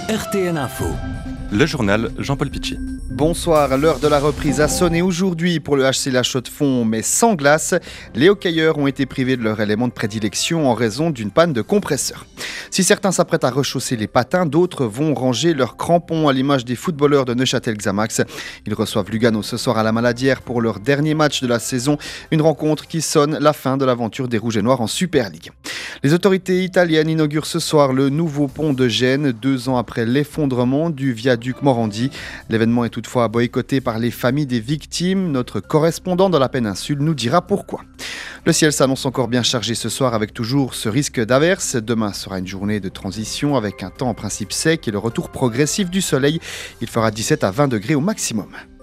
RTN Info. Le journal Jean-Paul Pichy. Bonsoir, l'heure de la reprise a sonné aujourd'hui pour le HC La Chaux-de-Fonds, mais sans glace. Les hockeyeurs ont été privés de leur élément de prédilection en raison d'une panne de compresseur. Si certains s'apprêtent à rechausser les patins, d'autres vont ranger leurs crampons à l'image des footballeurs de Neuchâtel-Xamax. Ils reçoivent Lugano ce soir à la Maladière pour leur dernier match de la saison, une rencontre qui sonne la fin de l'aventure des Rouges et Noirs en Super League. Les autorités italiennes inaugurent ce soir le nouveau pont de Gênes, 2 ans après l'effondrement du viaduc Morandi. L'événement est toutefois boycotté par les familles des victimes. Notre correspondant dans la péninsule nous dira pourquoi. Le ciel s'annonce encore bien chargé ce soir avec toujours ce risque d'averse. Demain sera une journée de transition avec un temps en principe sec et le retour progressif du soleil. Il fera 17 à 20 degrés au maximum.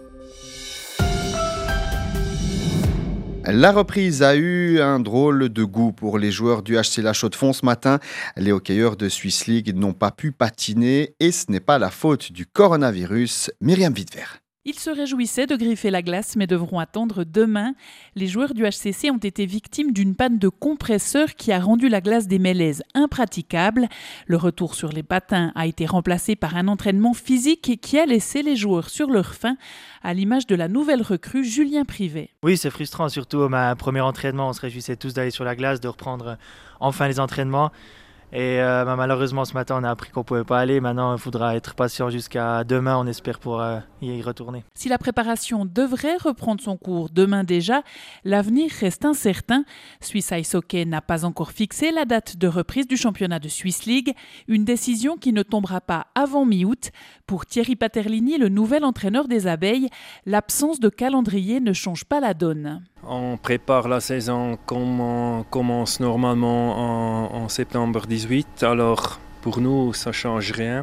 La reprise a eu un drôle de goût pour les joueurs du HC La Chaux-de-Fonds ce matin. Les hockeyeurs de Swiss League n'ont pas pu patiner et ce n'est pas la faute du coronavirus. Myriam Wittwer. Ils se réjouissaient de griffer la glace, mais devront attendre demain. Les joueurs du HCC ont été victimes d'une panne de compresseur qui a rendu la glace des Mélèzes impraticable. Le retour sur les patins a été remplacé par un entraînement physique qui a laissé les joueurs sur leur faim, à l'image de la nouvelle recrue Julien Privet. Oui, c'est frustrant, surtout au premier entraînement. On se réjouissait tous d'aller sur la glace, de reprendre enfin les entraînements. Et malheureusement, ce matin, on a appris qu'on ne pouvait pas aller. Maintenant, il faudra être patient jusqu'à demain, on espère, pour y retourner. Si la préparation devrait reprendre son cours demain déjà, l'avenir reste incertain. Swiss Ice Hockey n'a pas encore fixé la date de reprise du championnat de Swiss League, une décision qui ne tombera pas avant mi-août. Pour Thierry Paterlini, le nouvel entraîneur des Abeilles, l'absence de calendrier ne change pas la donne. On prépare la saison comme on commence normalement en septembre 18. Alors pour nous, ça ne change rien.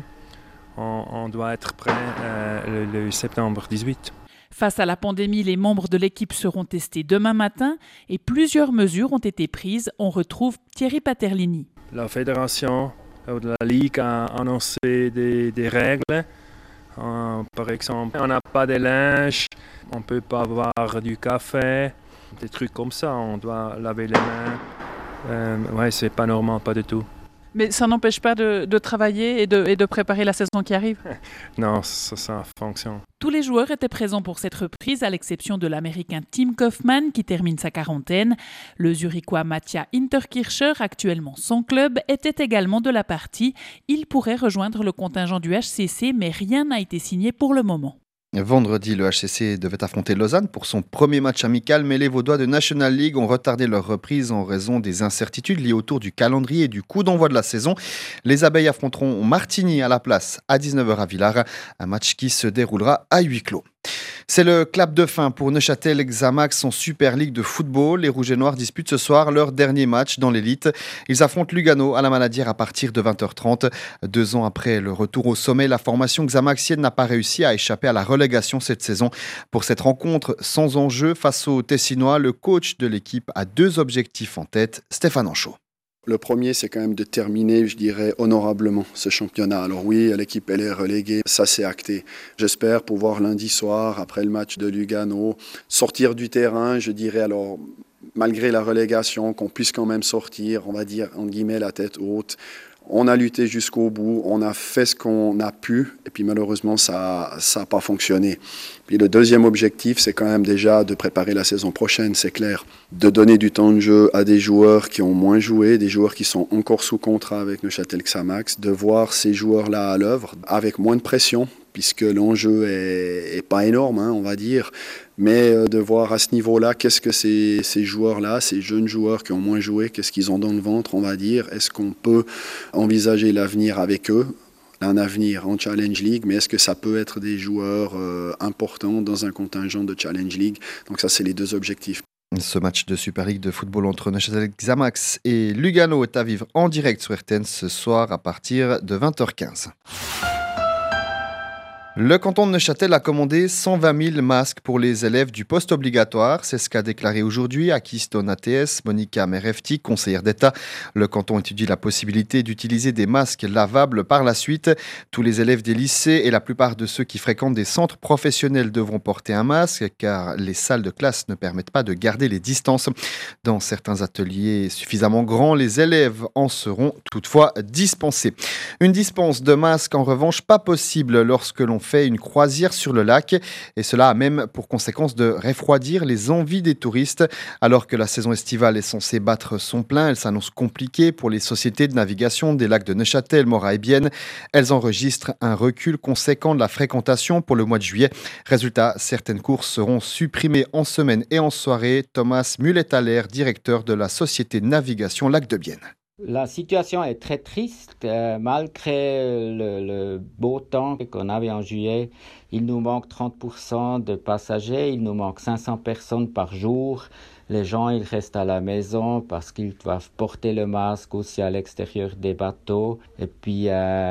On doit être prêt le septembre 18. Face à la pandémie, les membres de l'équipe seront testés demain matin et plusieurs mesures ont été prises. On retrouve Thierry Paterlini. La fédération de la Ligue a annoncé des règles. Par exemple, on n'a pas de linge, on ne peut pas boire du café. Des trucs comme ça, on doit laver les mains. C'est pas normal, pas du tout. Mais ça n'empêche pas de travailler et de préparer la saison qui arrive? Non, ça fonctionne. Tous les joueurs étaient présents pour cette reprise, à l'exception de l'Américain Tim Kaufman, qui termine sa quarantaine. Le Zurichois Mattia Interkircher, actuellement sans club, était également de la partie. Il pourrait rejoindre le contingent du HCC, mais rien n'a été signé pour le moment. Vendredi, le HCC devait affronter Lausanne pour son premier match amical, mais les Vaudois de National League ont retardé leur reprise en raison des incertitudes liées autour du calendrier et du coup d'envoi de la saison. Les Abeilles affronteront Martigny à la place à 19h à Villars, un match qui se déroulera à huis clos. C'est le clap de fin pour Neuchâtel-Xamax en Super League de football. Les Rouges et Noirs disputent ce soir leur dernier match dans l'élite. Ils affrontent Lugano à la Maladière à partir de 20h30. 2 ans après le retour au sommet, la formation xamaxienne n'a pas réussi à échapper à la relégation cette saison. Pour cette rencontre sans enjeu face aux Tessinois, le coach de l'équipe a 2 objectifs en tête, Stéphane Anchaud. Le premier, c'est quand même de terminer, je dirais, honorablement ce championnat. Alors oui, l'équipe, elle est reléguée, ça c'est acté. J'espère pouvoir lundi soir, après le match de Lugano, sortir du terrain, je dirais, alors malgré la relégation, qu'on puisse quand même sortir, on va dire, entre guillemets, la tête haute. On a lutté jusqu'au bout, on a fait ce qu'on a pu, et puis malheureusement, ça n'a pas fonctionné. Puis le deuxième objectif, c'est quand même déjà de préparer la saison prochaine, c'est clair. De donner du temps de jeu à des joueurs qui ont moins joué, des joueurs qui sont encore sous contrat avec Neuchâtel-Xamax, de voir ces joueurs-là à l'œuvre, avec moins de pression, puisque l'enjeu est pas énorme, on va dire, mais de voir à ce niveau-là, qu'est-ce que ces joueurs-là, ces jeunes joueurs qui ont moins joué, qu'est-ce qu'ils ont dans le ventre, on va dire, est-ce qu'on peut envisager l'avenir avec eux, un avenir en Challenge League, mais est-ce que ça peut être des joueurs importants dans un contingent de Challenge League? Donc ça, c'est les 2 objectifs. Ce match de Super League de football entre Neuchâtel-Xamax et Lugano est à vivre en direct sur RTN ce soir à partir de 20h15. Le canton de Neuchâtel a commandé 120 000 masques pour les élèves du poste obligatoire. C'est ce qu'a déclaré aujourd'hui Akis Donates, Monica Merefti, conseillère d'État. Le canton étudie la possibilité d'utiliser des masques lavables par la suite. Tous les élèves des lycées et la plupart de ceux qui fréquentent des centres professionnels devront porter un masque car les salles de classe ne permettent pas de garder les distances. Dans certains ateliers suffisamment grands, les élèves en seront toutefois dispensés. Une dispense de masques en revanche pas possible lorsque l'on fait une croisière sur le lac et cela a même pour conséquence de refroidir les envies des touristes. Alors que la saison estivale est censée battre son plein, elle s'annonce compliquée pour les sociétés de navigation des lacs de Neuchâtel, Morat et Bienne. Elles enregistrent un recul conséquent de la fréquentation pour le mois de juillet. Résultat, certaines courses seront supprimées en semaine et en soirée. Thomas Mulet-Allaire, directeur de la société de navigation Lac de Bienne. La situation est très triste. Malgré le beau temps qu'on avait en juillet, il nous manque 30% de passagers, il nous manque 500 personnes par jour. Les gens, ils restent à la maison parce qu'ils doivent porter le masque aussi à l'extérieur des bateaux. Et puis,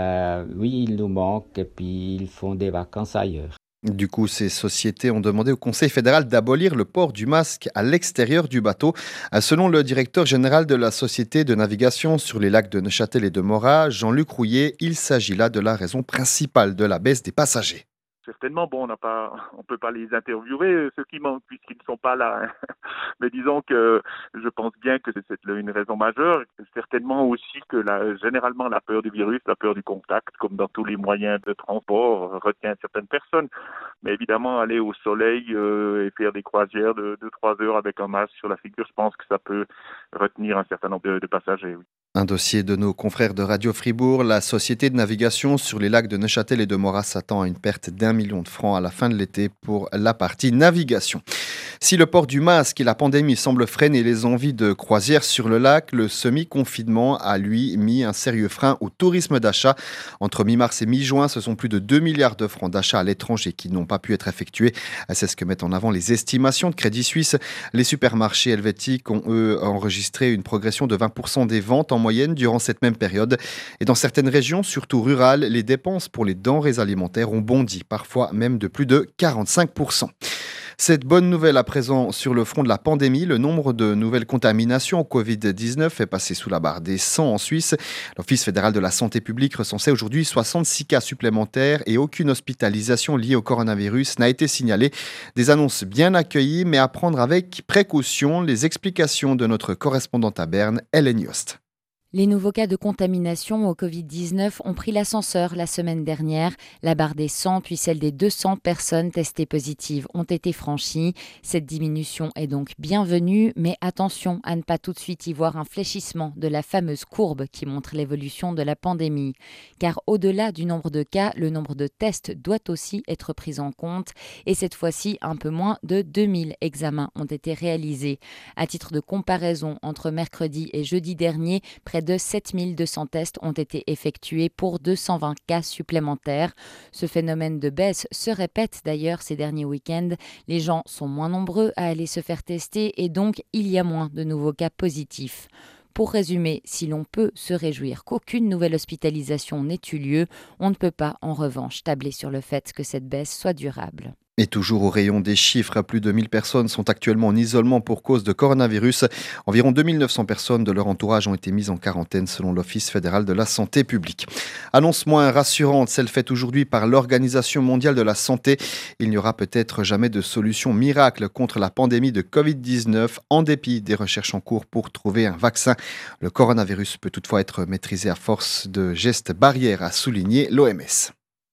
oui, il nous manque et puis ils font des vacances ailleurs. Du coup, ces sociétés ont demandé au Conseil fédéral d'abolir le port du masque à l'extérieur du bateau. Selon le directeur général de la Société de navigation sur les lacs de Neuchâtel et de Morat, Jean-Luc Rouillet, il s'agit là de la raison principale de la baisse des passagers. Certainement, bon, on peut pas les interviewer, ceux qui manquent, puisqu'ils ne sont pas là. Hein. Mais disons que je pense bien que c'est une raison majeure. Certainement aussi que généralement, la peur du virus, la peur du contact, comme dans tous les moyens de transport, retient certaines personnes. Mais évidemment, aller au soleil et faire des croisières de 3 heures avec un masque sur la figure, je pense que ça peut retenir un certain nombre de passagers, oui. Un dossier de nos confrères de Radio Fribourg. La société de navigation sur les lacs de Neuchâtel et de Morat s'attend à une perte d'1 million de francs à la fin de l'été pour la partie navigation. Si le port du masque et la pandémie semblent freiner les envies de croisière sur le lac, le semi-confinement a lui mis un sérieux frein au tourisme d'achat. Entre mi-mars et mi-juin, ce sont plus de 2 milliards de francs d'achat à l'étranger qui n'ont pas pu être effectués. C'est ce que mettent en avant les estimations de Crédit Suisse. Les supermarchés helvétiques ont, eux, enregistré une progression de 20% des ventes en moyenne durant cette même période. Et dans certaines régions, surtout rurales, les dépenses pour les denrées alimentaires ont bondi, parfois même de plus de 45%. Cette bonne nouvelle à présent sur le front de la pandémie, le nombre de nouvelles contaminations au Covid-19 est passé sous la barre des 100 en Suisse. L'Office fédéral de la santé publique recensait aujourd'hui 66 cas supplémentaires et aucune hospitalisation liée au coronavirus n'a été signalée. Des annonces bien accueillies mais à prendre avec précaution. Les explications de notre correspondante à Berne, Hélène Yost. Les nouveaux cas de contamination au Covid-19 ont pris l'ascenseur la semaine dernière. La barre des 100 puis celle des 200 personnes testées positives ont été franchies. Cette diminution est donc bienvenue, mais attention à ne pas tout de suite y voir un fléchissement de la fameuse courbe qui montre l'évolution de la pandémie. Car au-delà du nombre de cas, le nombre de tests doit aussi être pris en compte. Et cette fois-ci, un peu moins de 2000 examens ont été réalisés. À titre de comparaison, entre mercredi et jeudi dernier, près de 7200 tests ont été effectués pour 220 cas supplémentaires. Ce phénomène de baisse se répète d'ailleurs ces derniers week-ends. Les gens sont moins nombreux à aller se faire tester et donc il y a moins de nouveaux cas positifs. Pour résumer, si l'on peut se réjouir qu'aucune nouvelle hospitalisation n'ait eu lieu, on ne peut pas en revanche tabler sur le fait que cette baisse soit durable. Et toujours au rayon des chiffres, plus de 1000 personnes sont actuellement en isolement pour cause de coronavirus. Environ 2900 personnes de leur entourage ont été mises en quarantaine selon l'Office fédéral de la santé publique. Annonce moins rassurante, celle faite aujourd'hui par l'Organisation mondiale de la santé. Il n'y aura peut-être jamais de solution miracle contre la pandémie de Covid-19 en dépit des recherches en cours pour trouver un vaccin. Le coronavirus peut toutefois être maîtrisé à force de gestes barrières, a souligné l'OMS.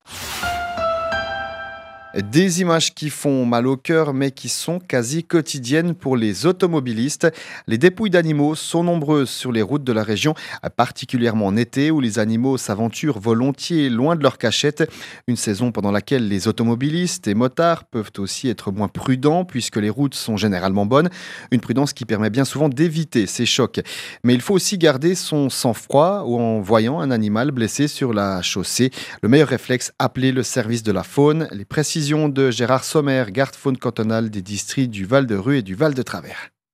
Des images qui font mal au cœur mais qui sont quasi quotidiennes pour les automobilistes. Les dépouilles d'animaux sont nombreuses sur les routes de la région, particulièrement en été où les animaux s'aventurent volontiers loin de leur cachette. Une saison pendant laquelle les automobilistes et motards peuvent aussi être moins prudents puisque les routes sont généralement bonnes. Une prudence qui permet bien souvent d'éviter ces chocs. Mais il faut aussi garder son sang-froid en voyant un animal blessé sur la chaussée. Le meilleur réflexe, appeler le service de la faune. Les précisions de Gérard Sommer, garde faune cantonal des districts du Val de Rue et du Val de Travers.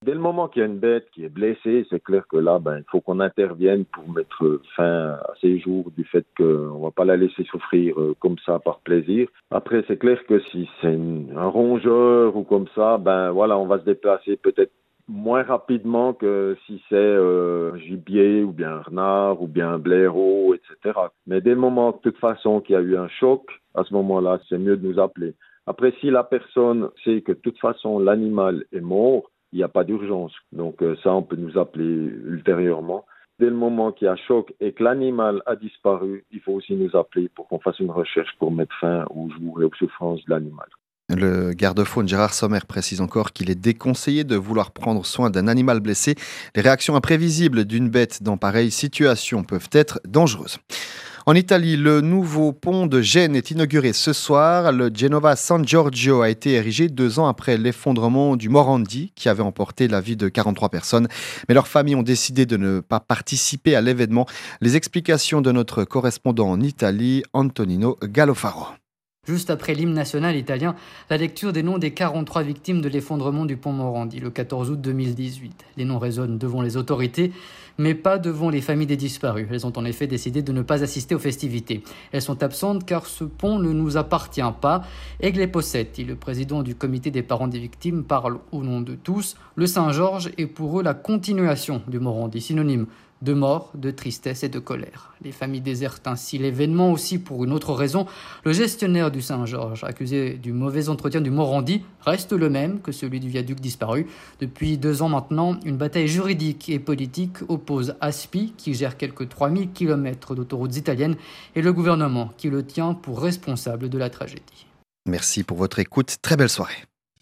Dès le moment qu'il y a une bête qui est blessée, c'est clair que là, il faut qu'on intervienne pour mettre fin à ces jours du fait qu'on ne va pas la laisser souffrir comme ça par plaisir. Après, c'est clair que si c'est un rongeur ou comme ça, on va se déplacer peut-être moins rapidement que si c'est un gibier ou bien un renard ou bien un blaireau, etc. Mais dès le moment, de toute façon, qu'il y a eu un choc, à ce moment-là, c'est mieux de nous appeler. Après, si la personne sait que de toute façon, l'animal est mort, il n'y a pas d'urgence. Donc ça, on peut nous appeler ultérieurement. Dès le moment qu'il y a choc et que l'animal a disparu, il faut aussi nous appeler pour qu'on fasse une recherche pour mettre fin aux jours et aux souffrances de l'animal. Le garde-faune Gérard Sommer précise encore qu'il est déconseillé de vouloir prendre soin d'un animal blessé. Les réactions imprévisibles d'une bête dans pareille situation peuvent être dangereuses. En Italie, le nouveau pont de Gênes est inauguré ce soir. Le Genova San Giorgio a été érigé 2 ans après l'effondrement du Morandi qui avait emporté la vie de 43 personnes. Mais leurs familles ont décidé de ne pas participer à l'événement. Les explications de notre correspondant en Italie, Antonino Gallofaro. Juste après l'hymne national italien, la lecture des noms des 43 victimes de l'effondrement du pont Morandi le 14 août 2018. Les noms résonnent devant les autorités, mais pas devant les familles des disparus. Elles ont en effet décidé de ne pas assister aux festivités. Elles sont absentes car ce pont ne nous appartient pas. Egle Possetti, le président du comité des parents des victimes, parle au nom de tous. Le Saint-Georges est pour eux la continuation du Morandi, synonyme de mort, de tristesse et de colère. Les familles désertent ainsi l'événement aussi pour une autre raison. Le gestionnaire du Saint-Georges, accusé du mauvais entretien du Morandi, reste le même que celui du viaduc disparu. Depuis 2 ans maintenant, une bataille juridique et politique oppose Aspi, qui gère quelques 3000 km d'autoroutes italiennes, et le gouvernement, qui le tient pour responsable de la tragédie. Merci pour votre écoute. Très belle soirée.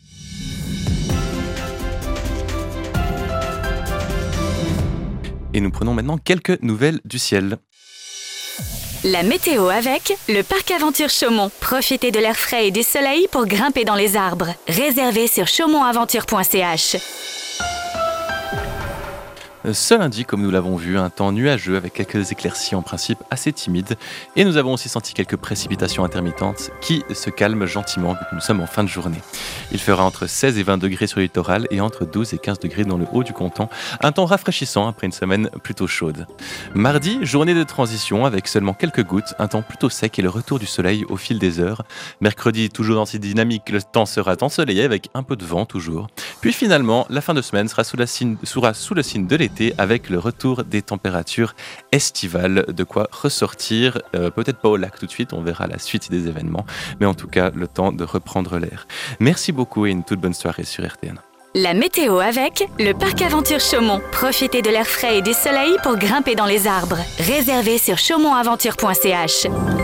Et nous prenons maintenant quelques nouvelles du ciel. La météo avec le parc Aventure Chaumont. Profitez de l'air frais et du soleil pour grimper dans les arbres. Réservez sur chaumontaventure.ch. Ce lundi, comme nous l'avons vu, un temps nuageux avec quelques éclaircies en principe assez timides. Et nous avons aussi senti quelques précipitations intermittentes qui se calment gentiment vu que nous sommes en fin de journée. Il fera entre 16 et 20 degrés sur le littoral et entre 12 et 15 degrés dans le haut du canton. Un temps rafraîchissant après une semaine plutôt chaude. Mardi, journée de transition avec seulement quelques gouttes, un temps plutôt sec et le retour du soleil au fil des heures. Mercredi, toujours dans cette dynamique, le temps sera ensoleillé avec un peu de vent toujours. Puis finalement, la fin de semaine sera sous le signe de l'été avec le retour des températures estivales, de quoi ressortir, peut-être pas au lac tout de suite, on verra la suite des événements, mais en tout cas le temps de reprendre l'air. Merci beaucoup et une toute bonne soirée sur RTN. La météo avec le parc Aventure Chaumont. Profitez de l'air frais et du soleil pour grimper dans les arbres. Réservez sur chaumontaventure.ch.